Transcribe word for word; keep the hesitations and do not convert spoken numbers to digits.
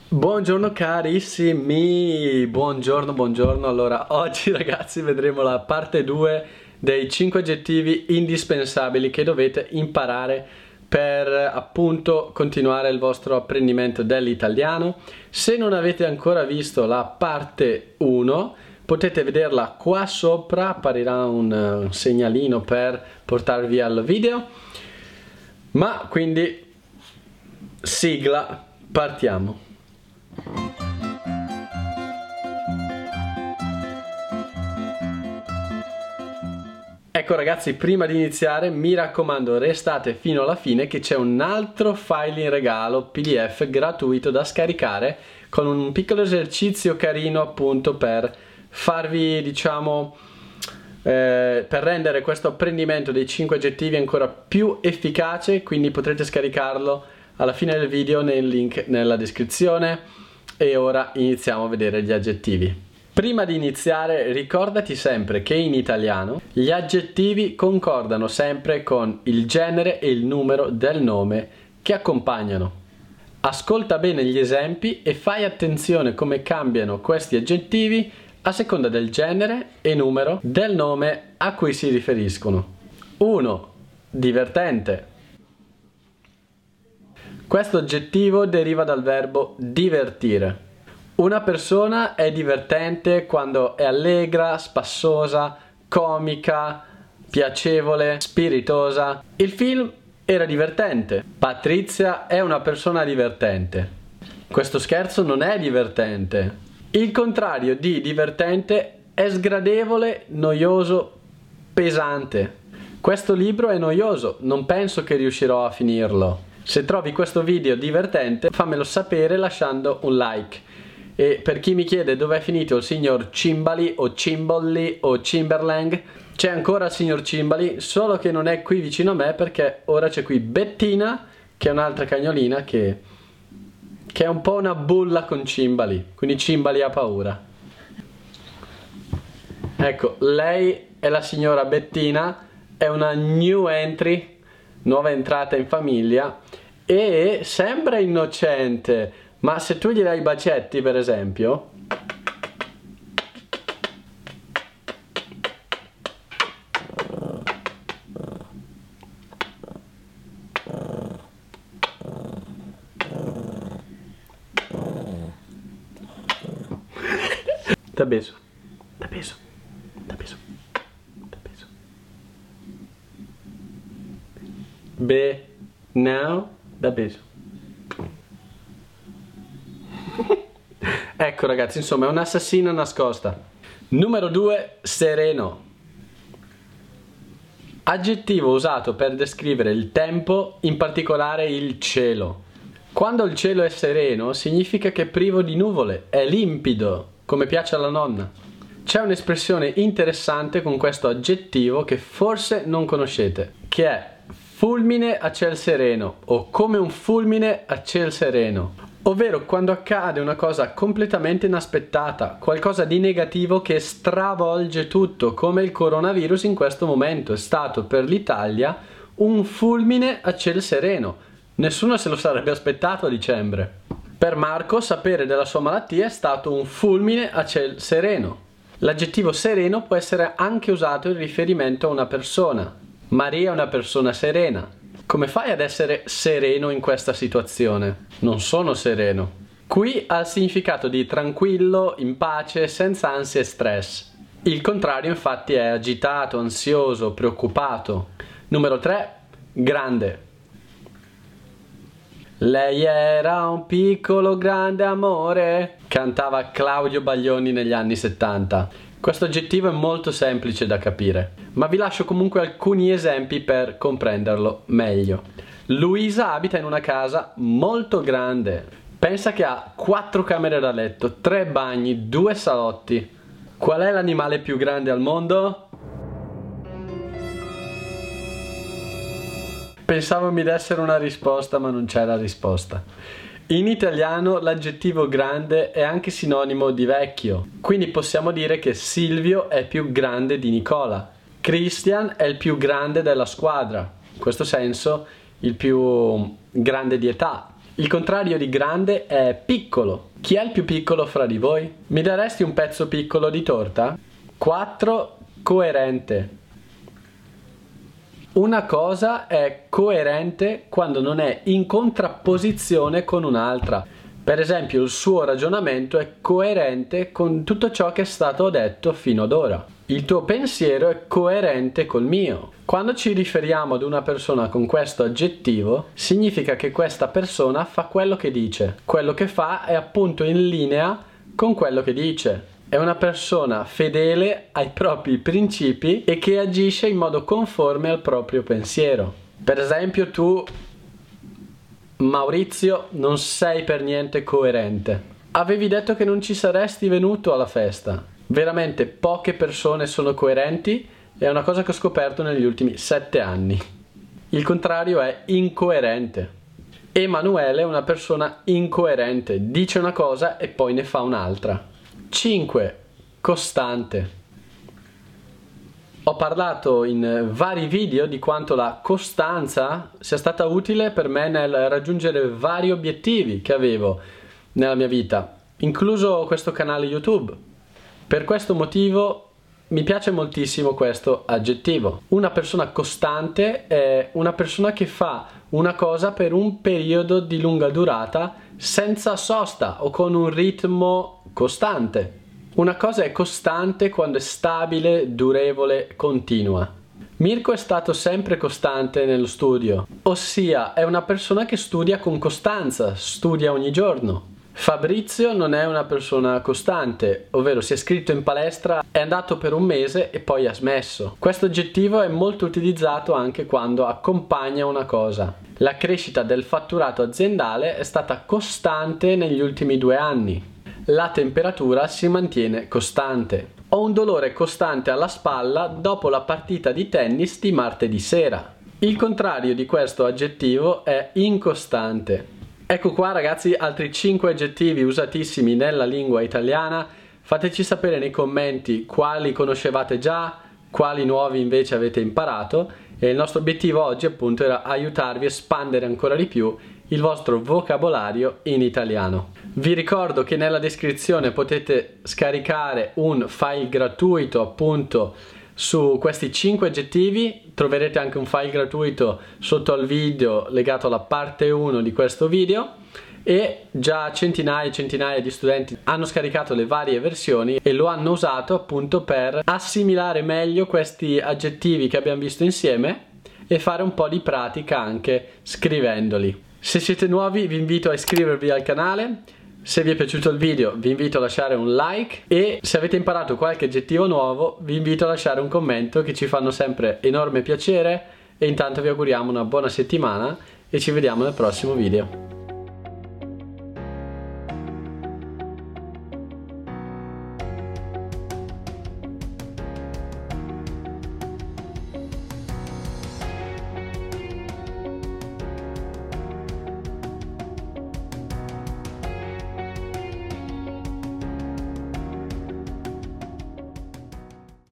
Buongiorno carissimi, buongiorno, buongiorno. Allora, oggi ragazzi vedremo la parte due dei cinque aggettivi indispensabili che dovete imparare per appunto continuare il vostro apprendimento dell'italiano. Se non avete ancora visto la parte uno, potete vederla qua sopra, apparirà un, un segnalino per portarvi al video. Ma quindi, sigla, partiamo. Ecco ragazzi, prima di iniziare mi raccomando restate fino alla fine che c'è un altro file in regalo P D F gratuito da scaricare con un piccolo esercizio carino appunto per farvi, diciamo, eh, per rendere questo apprendimento dei cinque aggettivi ancora più efficace, quindi potrete scaricarlo alla fine del video nel link nella descrizione. E ora iniziamo a vedere gli aggettivi. Prima di iniziare ricordati sempre che in italiano gli aggettivi concordano sempre con il genere e il numero del nome che accompagnano. Ascolta bene gli esempi e fai attenzione come cambiano questi aggettivi a seconda del genere e numero del nome a cui si riferiscono. uno. Divertente. Questo aggettivo deriva dal verbo divertire. Una persona è divertente quando è allegra, spassosa, comica, piacevole, spiritosa. Il film era divertente. Patrizia è una persona divertente. Questo scherzo non è divertente. Il contrario di divertente è sgradevole, noioso, pesante. Questo libro è noioso, non penso che riuscirò a finirlo. Se trovi questo video divertente, fammelo sapere lasciando un like. E per chi mi chiede dove è finito il signor Cimbali o Cimbolli o Cimberlang, c'è ancora il signor Cimbali, solo che non è qui vicino a me perché ora c'è qui Bettina, che è un'altra cagnolina che, che è un po' una bulla con Cimbali, quindi Cimbali ha paura. Ecco, lei è la signora Bettina, è una new entry, nuova entrata in famiglia e sembra innocente, ma se tu gli dai i bacetti per esempio da beso, da beso, da beso, da beso. Be, now, da beso. Ecco ragazzi, insomma è un'assassina nascosta. Numero due, sereno. Aggettivo usato per descrivere il tempo, in particolare il cielo. Quando il cielo è sereno significa che è privo di nuvole, è limpido, come piace alla nonna. C'è un'espressione interessante con questo aggettivo che forse non conoscete, che è fulmine a ciel sereno o come un fulmine a ciel sereno. Ovvero quando accade una cosa completamente inaspettata, qualcosa di negativo che stravolge tutto, come il coronavirus in questo momento è stato per l'Italia un fulmine a ciel sereno. Nessuno se lo sarebbe aspettato a dicembre. Per Marco sapere della sua malattia è stato un fulmine a ciel sereno. L'aggettivo sereno può essere anche usato in riferimento a una persona. Maria è una persona serena. Come fai ad essere sereno in questa situazione? Non sono sereno. Qui ha il significato di tranquillo, in pace, senza ansia e stress. Il contrario infatti è agitato, ansioso, preoccupato. Numero tre. Grande. Lei era un piccolo grande amore, cantava Claudio Baglioni negli anni settanta. Questo aggettivo è molto semplice da capire, ma vi lascio comunque alcuni esempi per comprenderlo meglio. Luisa abita in una casa molto grande. Pensa che ha quattro camere da letto, tre bagni, due salotti. Qual è l'animale più grande al mondo? Pensavo mi dessero una risposta, ma non c'è la risposta. In italiano l'aggettivo grande è anche sinonimo di vecchio, quindi possiamo dire che Silvio è più grande di Nicola. Christian è il più grande della squadra, in questo senso il più grande di età. Il contrario di grande è piccolo. Chi è il più piccolo fra di voi? Mi daresti un pezzo piccolo di torta? quattro. Coerente. Una cosa è coerente quando non è in contrapposizione con un'altra. Per esempio, il suo ragionamento è coerente con tutto ciò che è stato detto fino ad ora. Il tuo pensiero è coerente col mio. Quando ci riferiamo ad una persona con questo aggettivo, significa che questa persona fa quello che dice. Quello che fa è appunto in linea con quello che dice. È una persona fedele ai propri principi e che agisce in modo conforme al proprio pensiero. Per esempio, tu, Maurizio, non sei per niente coerente. Avevi detto che non ci saresti venuto alla festa. Veramente poche persone sono coerenti, è una cosa che ho scoperto negli ultimi sette anni. Il contrario è incoerente. Emanuele è una persona incoerente, dice una cosa e poi ne fa un'altra. cinque. Costante. Ho parlato in vari video di quanto la costanza sia stata utile per me nel raggiungere vari obiettivi che avevo nella mia vita, incluso questo canale YouTube. Per questo motivo mi piace moltissimo questo aggettivo. Una persona costante è una persona che fa una cosa per un periodo di lunga durata senza sosta o con un ritmo costante. Una cosa è costante quando è stabile, durevole, continua. Mirko è stato sempre costante nello studio, ossia è una persona che studia con costanza, studia ogni giorno. Fabrizio non è una persona costante, ovvero si è iscritto in palestra, è andato per un mese e poi ha smesso. Questo aggettivo è molto utilizzato anche quando accompagna una cosa. La crescita del fatturato aziendale è stata costante negli ultimi due anni. La temperatura si mantiene costante. Ho un dolore costante alla spalla dopo la partita di tennis di martedì sera. Il contrario di questo aggettivo è incostante. Ecco qua ragazzi altri cinque aggettivi usatissimi nella lingua italiana. Fateci sapere nei commenti quali conoscevate già, quali nuovi invece avete imparato, e il nostro obiettivo oggi appunto era aiutarvi a espandere ancora di più il vostro vocabolario in italiano. Vi ricordo che nella descrizione potete scaricare un file gratuito appunto su questi cinque aggettivi. Troverete anche un file gratuito sotto al video legato alla parte uno di questo video, e già centinaia e centinaia di studenti hanno scaricato le varie versioni e lo hanno usato appunto per assimilare meglio questi aggettivi che abbiamo visto insieme e fare un po' di pratica anche scrivendoli. Se siete nuovi vi invito a iscrivervi al canale. Se vi è piaciuto il video vi invito a lasciare un like, e se avete imparato qualche aggettivo nuovo vi invito a lasciare un commento, che ci fanno sempre enorme piacere. E intanto vi auguriamo una buona settimana e ci vediamo nel prossimo video.